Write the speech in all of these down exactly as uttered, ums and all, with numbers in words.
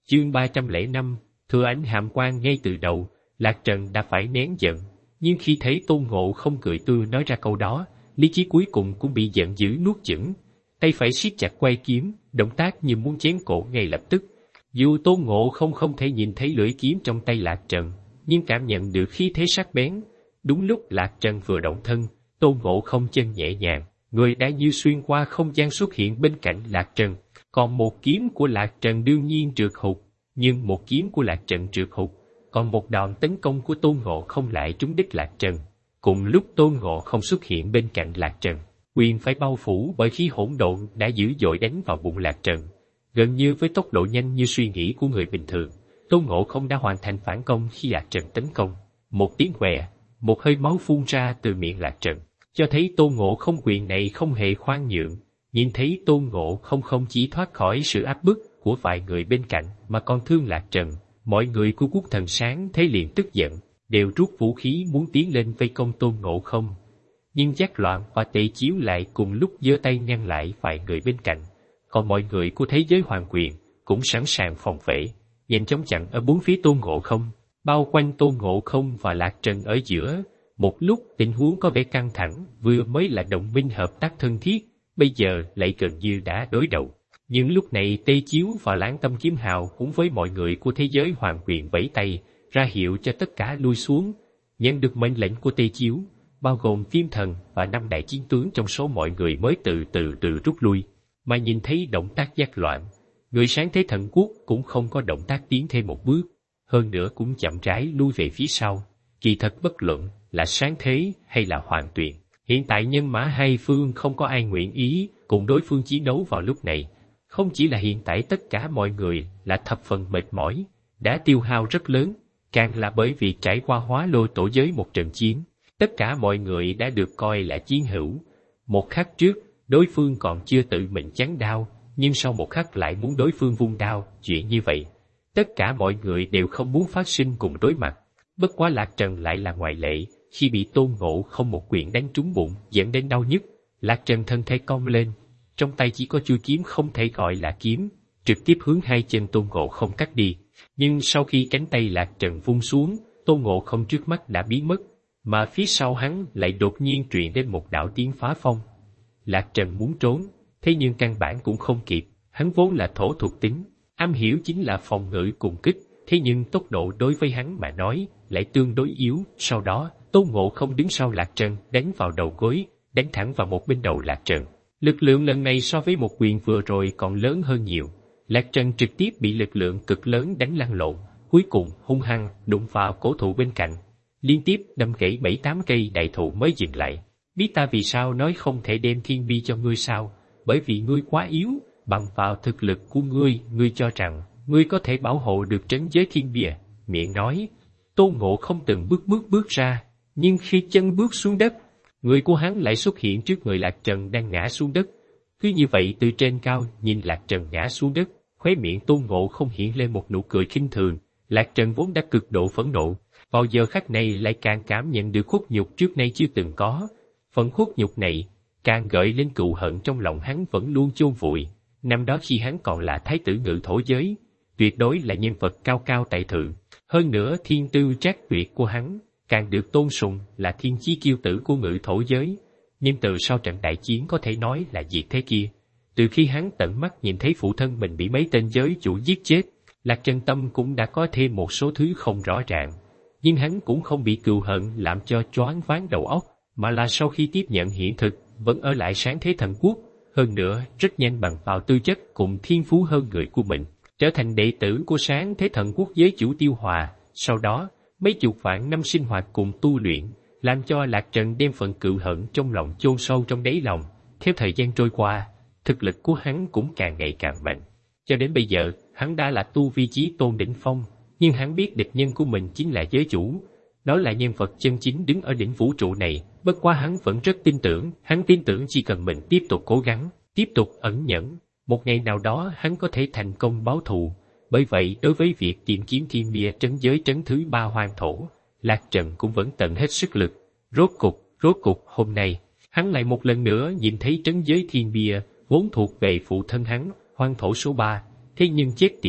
Chương ba trăm lẻ năm, thừa ảnh hàm quan. Ngay từ đầu, Lạc Trần đã phải nén giận, nhưng khi thấy Tôn Ngộ không cười tươi nói ra câu đó, lý trí cuối cùng cũng bị giận dữ nuốt chửng. Tay phải siết chặt quay kiếm, động tác như muốn chém cổ ngay lập tức. Dù Tôn Ngộ không không thể nhìn thấy lưỡi kiếm trong tay Lạc Trần, nhưng cảm nhận được khí thế sắc bén. Đúng lúc Lạc Trần vừa động thân, Tôn Ngộ không chân nhẹ nhàng, người đã như xuyên qua không gian xuất hiện bên cạnh Lạc Trần. Còn một kiếm của Lạc Trần đương nhiên trượt hụt, nhưng một kiếm của Lạc Trần trượt hụt, còn một đòn tấn công của Tôn Ngộ không lại trúng đích Lạc Trần. Cùng lúc Tôn Ngộ không xuất hiện bên cạnh Lạc Trần, quyền phải bao phủ bởi khí hỗn độn đã dữ dội đánh vào bụng Lạc Trần. Gần như với tốc độ nhanh như suy nghĩ của người bình thường, Tôn Ngộ không đã hoàn thành phản công khi Lạc Trần tấn công. Một tiếng què, một hơi máu phun ra từ miệng Lạc Trần, cho thấy Tôn Ngộ không quyền này không hề khoan nhượng. Nhìn thấy Tôn Ngộ không không chỉ thoát khỏi sự áp bức của vài người bên cạnh mà còn thương Lạc Trần, mọi người của Quốc Thần Sáng thấy liền tức giận, đều rút vũ khí muốn tiến lên vây công Tôn Ngộ không. Nhưng Giác Loạn và Tề Chiếu lại cùng lúc giơ tay ngăn lại vài người bên cạnh, còn mọi người của thế giới hoàng quyền cũng sẵn sàng phòng vệ, nhanh chóng chặn ở bốn phía Tôn Ngộ không, bao quanh Tôn Ngộ không và Lạc Trần ở giữa. Một lúc tình huống có vẻ căng thẳng, vừa mới là đồng minh hợp tác thân thiết, bây giờ lại gần như đã đối đầu. Nhưng lúc này Tê Chiếu và Lãng Tâm Kiếm Hào cùng với mọi người của thế giới hoàng quyền vẫy tay, ra hiệu cho tất cả lui xuống. Nhận được mệnh lệnh của Tê Chiếu, bao gồm Viêm Thần và năm đại chiến tướng trong số mọi người mới từ từ từ rút lui. Mà nhìn thấy động tác Giác Loạn, người Sáng Thế Thần Quốc cũng không có động tác tiến thêm một bước, hơn nữa cũng chậm rãi lui về phía sau. Kỳ thật bất luận là Sáng Thế hay là Hoàng Tuyền, hiện tại nhân mã hai phương không có ai nguyện ý cùng đối phương chiến đấu vào lúc này. Không chỉ là hiện tại tất cả mọi người là thập phần mệt mỏi, đã tiêu hao rất lớn, càng là bởi vì trải qua Hóa Lôi Tổ giới một trận chiến, tất cả mọi người đã được coi là chiến hữu. Một khắc trước, đối phương còn chưa tự mình chắn đao, nhưng sau một khắc lại muốn đối phương vung đao, chuyện như vậy, tất cả mọi người đều không muốn phát sinh cùng đối mặt. Bất quá Lạc Trần lại là ngoại lệ, khi bị Tôn Ngộ không một quyền đánh trúng bụng dẫn đến đau nhức, Lạc Trần thân thể cong lên, trong tay chỉ có chuôi kiếm không thể gọi là kiếm, trực tiếp hướng hai chân Tôn Ngộ không cắt đi. Nhưng sau khi cánh tay Lạc Trần vung xuống, Tôn Ngộ không trước mắt đã biến mất, mà phía sau hắn lại đột nhiên truyền đến một đạo tiếng phá phong. Lạc Trần muốn trốn, thế nhưng căn bản cũng không kịp, hắn vốn là thổ thuộc tính, am hiểu chính là phòng ngự cùng kích, thế nhưng tốc độ đối với hắn mà nói lại tương đối yếu. Sau đó, Tôn Ngộ không đứng sau Lạc Trần đánh vào đầu gối, đánh thẳng vào một bên đầu Lạc Trần. Lực lượng lần này so với một quyền vừa rồi còn lớn hơn nhiều. Lạc Trần trực tiếp bị lực lượng cực lớn đánh lăn lộn, cuối cùng hung hăng đụng vào cổ thụ bên cạnh, liên tiếp đâm gãy bảy tám cây đại thụ mới dừng lại. Biết ta vì sao nói không thể đem thiên bi cho ngươi sao? Bởi vì ngươi quá yếu, bằng vào thực lực của ngươi, ngươi cho rằng ngươi có thể bảo hộ được trấn giới thiên bia. Miệng nói, Tôn Ngộ không từng bước bước bước ra, nhưng khi chân bước xuống đất, người của hắn lại xuất hiện trước người Lạc Trần đang ngã xuống đất. Cứ như vậy từ trên cao nhìn Lạc Trần ngã xuống đất, khóe miệng Tôn Ngộ không hiện lên một nụ cười khinh thường. Lạc Trần vốn đã cực độ phẫn nộ, vào giờ khắc này lại càng cảm nhận được khuất nhục trước nay chưa từng có. Phần khuất nhục này càng gợi lên cừu hận trong lòng hắn vẫn luôn chôn vùi. Năm đó khi hắn còn là thái tử Ngự Thổ giới, tuyệt đối là nhân vật cao cao tại thượng. Hơn nữa thiên tư trác tuyệt của hắn càng được tôn sùng là thiên chí kiêu tử của Ngự Thổ giới. Nhưng từ sau trận đại chiến có thể nói là diệt thế kia, từ khi hắn tận mắt nhìn thấy phụ thân mình bị mấy tên giới chủ giết chết, Lạc Trần tâm cũng đã có thêm một số thứ không rõ ràng. Nhưng hắn cũng không bị cừu hận làm cho choáng váng đầu óc, mà là sau khi tiếp nhận hiện thực, vẫn ở lại Sáng Thế Thần Quốc, hơn nữa rất nhanh bằng vào tư chất cùng thiên phú hơn người của mình, trở thành đệ tử của Sáng Thế Thần Quốc giới chủ Tiêu Hòa. Sau đó, mấy chục vạn năm sinh hoạt cùng tu luyện, làm cho Lạc Trần đem phần cừu hận trong lòng chôn sâu trong đáy lòng. Theo thời gian trôi qua, thực lực của hắn cũng càng ngày càng mạnh. Cho đến bây giờ, hắn đã là tu vi chí tôn đỉnh phong, nhưng hắn biết địch nhân của mình chính là giới chủ. Đó là nhân vật chân chính đứng ở đỉnh vũ trụ này, bất quá hắn vẫn rất tin tưởng, hắn tin tưởng chỉ cần mình tiếp tục cố gắng, tiếp tục ẩn nhẫn, một ngày nào đó hắn có thể thành công báo thù. Bởi vậy, đối với việc tìm kiếm thiên bia trấn giới trấn thứ ba hoang thổ, Lạc Trần cũng vẫn tận hết sức lực. Rốt cục, rốt cục hôm nay, hắn lại một lần nữa nhìn thấy trấn giới thiên bia, vốn thuộc về phụ thân hắn, hoang thổ số ba. Thế nhưng chết tiệt,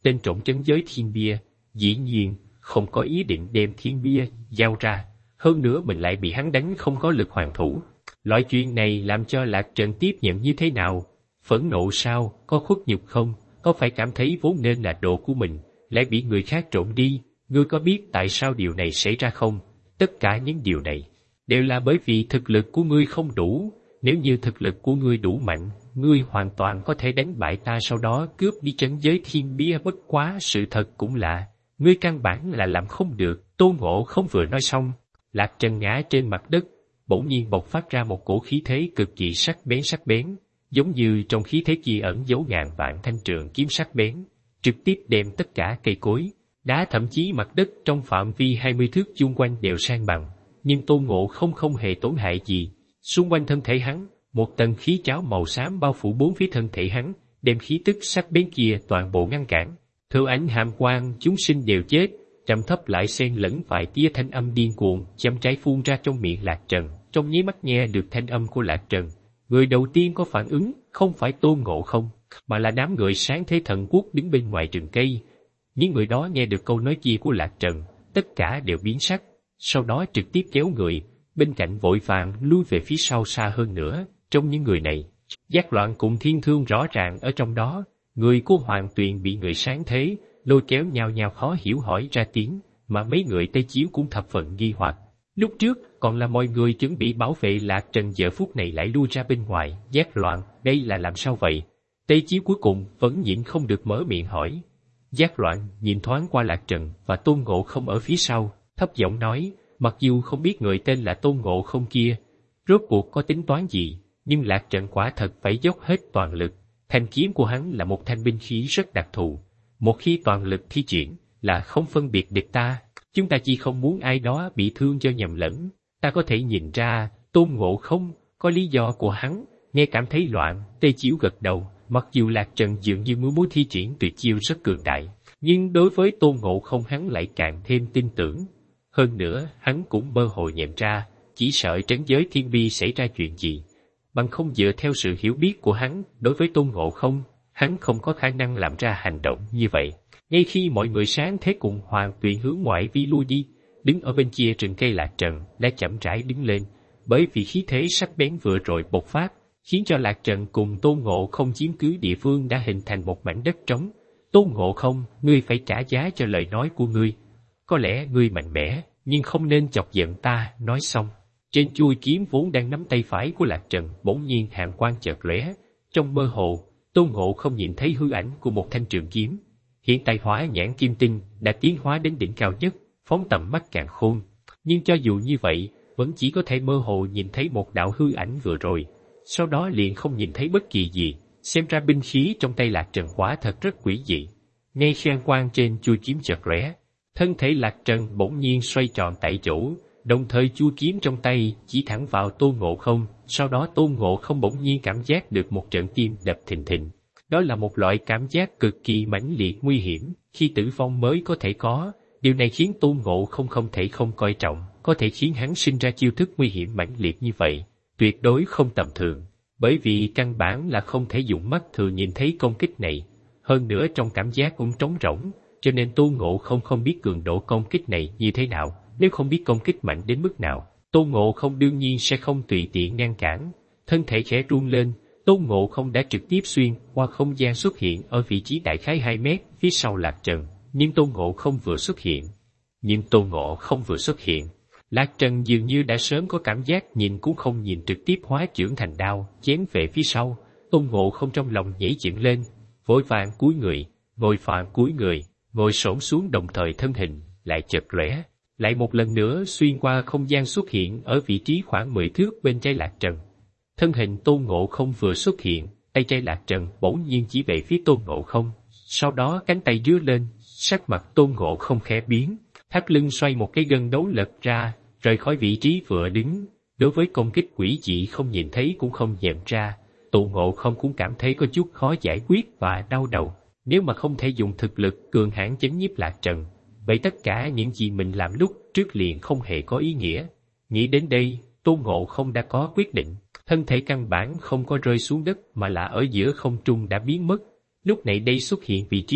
tên trộm trấn giới thiên bia, dĩ nhiên không có ý định đem thiên bia giao ra, hơn nữa mình lại bị hắn đánh không có lực hoàn thủ. Loại chuyện này làm cho Lạc Trần tiếp nhận như thế nào? Phẫn nộ sao? Có khuất nhục không? Có phải cảm thấy vốn nên là đồ của mình, lại bị người khác trộm đi? Ngươi có biết tại sao điều này xảy ra không? Tất cả những điều này đều là bởi vì thực lực của ngươi không đủ. Nếu như thực lực của ngươi đủ mạnh, ngươi hoàn toàn có thể đánh bại ta, sau đó cướp đi trấn giới thiên bia. Bất quá sự thật cũng là, ngươi căn bản là làm không được. Tôn Ngộ Không vừa nói xong, Lạc Trần ngã trên mặt đất, bỗng nhiên bộc phát ra một cổ khí thế cực kỳ sắc bén sắc bén, giống như trong khí thế kia ẩn giấu ngàn vạn thanh trường kiếm sắc bén, trực tiếp đem tất cả cây cối, đá, thậm chí mặt đất trong phạm vi hai mươi thước chung quanh đều san bằng. Nhưng Tôn Ngộ Không không hề tổn hại gì. Xung quanh thân thể hắn, một tầng khí cháo màu xám bao phủ bốn phía thân thể hắn, đem khí tức sắc bén kia toàn bộ ngăn cản. Thừa ánh hàm quang, chúng sinh đều chết. Trầm thấp lại xen lẫn vài tia thanh âm điên cuồng, chậm rãi phun ra trong miệng Lạc Trần. Trong nháy mắt nghe được thanh âm của Lạc Trần, người đầu tiên có phản ứng không phải Tôn Ngộ Không, mà là đám người sáng thế thần quốc đứng bên ngoài rừng cây. Những người đó nghe được câu nói kia của Lạc Trần, tất cả đều biến sắc, sau đó trực tiếp kéo người bên cạnh vội vàng lui về phía sau xa hơn nữa. Trong những người này, Giác Loạn cùng Thiên Thương rõ ràng ở trong đó. Người của Hoàng Tuyền bị người sáng thế lôi kéo nhào nhào khó hiểu hỏi ra tiếng, mà mấy người Tây Chiếu cũng thập phần nghi hoặc. Lúc trước còn là mọi người chuẩn bị bảo vệ Lạc Trần, giờ phút này lại lui ra bên ngoài. Giác Loạn, đây là làm sao vậy? Tây Chiếu cuối cùng vẫn nhịn không được mở miệng hỏi. Giác Loạn nhìn thoáng qua Lạc Trần và Tôn Ngộ Không ở phía sau, thấp giọng nói, mặc dù không biết người tên là Tôn Ngộ Không kia rốt cuộc có tính toán gì, nhưng Lạc Trần quả thật phải dốc hết toàn lực. Thanh kiếm của hắn là một thanh binh khí rất đặc thù, một khi toàn lực thi triển là không phân biệt địch ta. Chúng ta chỉ không muốn ai đó bị thương cho nhầm lẫn. Ta có thể nhìn ra Tôn Ngộ Không có lý do của hắn. Nghe cảm thấy loạn, Tây Chiếu gật đầu. Mặc dù Lạc Trần dường như muốn muốn thi triển tuyệt chiêu rất cường đại, nhưng đối với Tôn Ngộ Không hắn lại càng thêm tin tưởng. Hơn nữa, hắn cũng mơ hồ nhận ra, chỉ sợ trấn giới thiên bi xảy ra chuyện gì. Bằng không dựa theo sự hiểu biết của hắn đối với Tôn Ngộ Không, hắn không có khả năng làm ra hành động như vậy. Ngay khi mọi người sáng thế cùng Hoàng Tuyền hướng ngoại vi lui đi, đứng ở bên kia rừng cây Lạc Trần đã chậm rãi đứng lên, bởi vì khí thế sắc bén vừa rồi bộc phát, khiến cho Lạc Trần cùng Tôn Ngộ Không chiếm cứ địa phương đã hình thành một mảnh đất trống. Tôn Ngộ Không, ngươi phải trả giá cho lời nói của ngươi. Có lẽ ngươi mạnh mẽ, nhưng không nên chọc giận ta. Nói xong, trên chuôi kiếm vốn đang nắm tay phải của Lạc Trần bỗng nhiên hàn quang chợt lóe. Trong mơ hồ, Tôn Ngộ Không nhìn thấy hư ảnh của một thanh trường kiếm. Hiện tại Hỏa Nhãn Kim Tinh đã tiến hóa đến đỉnh cao nhất, phóng tầm mắt càn khôn. Nhưng cho dù như vậy, vẫn chỉ có thể mơ hồ nhìn thấy một đạo hư ảnh vừa rồi. Sau đó liền không nhìn thấy bất kỳ gì. Xem ra binh khí trong tay Lạc Trần quả thật rất quỷ dị. Ngay khi hàn quang trên chuôi kiếm chợt lóe, thân thể Lạc Trần bỗng nhiên xoay tròn tại chỗ, đồng thời chuôi kiếm trong tay chỉ thẳng vào Tôn Ngộ Không. Sau đó Tôn Ngộ Không bỗng nhiên cảm giác được một trận tim đập thình thình. Đó là một loại cảm giác cực kỳ mãnh liệt nguy hiểm, khi tử vong mới có thể có. Điều này khiến Tôn Ngộ Không không thể không coi trọng, có thể khiến hắn sinh ra chiêu thức nguy hiểm mãnh liệt như vậy, tuyệt đối không tầm thường. Bởi vì căn bản là không thể dùng mắt thường nhìn thấy công kích này, hơn nữa trong cảm giác cũng trống rỗng, cho nên Tôn Ngộ Không không biết cường độ công kích này như thế nào. Nếu không biết công kích mạnh đến mức nào, Tôn Ngộ Không đương nhiên sẽ không tùy tiện ngăn cản. Thân thể khẽ run lên, Tôn Ngộ Không đã trực tiếp xuyên qua không gian xuất hiện ở vị trí đại khái hai mét phía sau Lạc Trần. Nhưng Tôn Ngộ Không vừa xuất hiện, nhưng Tôn Ngộ Không vừa xuất hiện, Lạc Trần dường như đã sớm có cảm giác nhìn cũng không nhìn trực tiếp hóa chưởng thành đao, chém về phía sau. Tôn Ngộ Không trong lòng nhảy dựng lên, vội vàng cúi người, vội vàng cúi người, ngồi xổm xuống, đồng thời thân hình lại chợt lóe, lại một lần nữa xuyên qua không gian xuất hiện ở vị trí khoảng mười thước bên trái Lạc Trần. Thân hình Tôn Ngộ Không vừa xuất hiện, tay trái Lạc Trần bỗng nhiên chỉ về phía Tôn Ngộ Không, sau đó cánh tay đưa lên, sắc mặt Tôn Ngộ Không khẽ biến, thắt lưng xoay một cái gân đấu lật ra, rời khỏi vị trí vừa đứng. Đối với công kích quỷ dị không nhìn thấy cũng không nhận ra, Tôn Ngộ Không cũng cảm thấy có chút khó giải quyết và đau đầu. Nếu mà không thể dùng thực lực cường hãn chấn nhiếp Lạc Trần, vậy tất cả những gì mình làm lúc trước liền không hề có ý nghĩa. Nghĩ đến đây, Tôn Ngộ Không đã có quyết định. Thân thể căn bản không có rơi xuống đất mà là ở giữa không trung đã biến mất. Lúc này đây xuất hiện vị trí,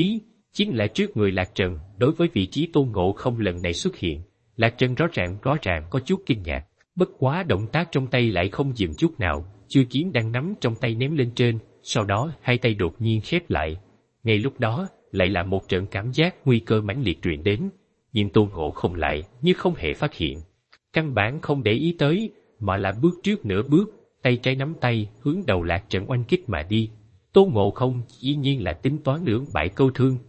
Chính là trước người Lạc Trần. Đối với vị trí Tôn Ngộ Không lần này xuất hiện, Lạc Trần rõ ràng rõ ràng có chút kinh ngạc. Bất quá động tác trong tay lại không dừng chút nào, chuôi kiếm đang nắm trong tay ném lên trên, sau đó hai tay đột nhiên khép lại. Ngay lúc đó, lại là một trận cảm giác nguy cơ mãnh liệt truyền đến, nhưng Tôn Ngộ Không lại như không hề phát hiện. Căn bản không để ý tới, mà là bước trước nửa bước, tay trái nắm tay, hướng đầu Lạc Trần oanh kích mà đi. Tôn Ngộ Không dĩ nhiên là tính toán lưỡng bại câu thương,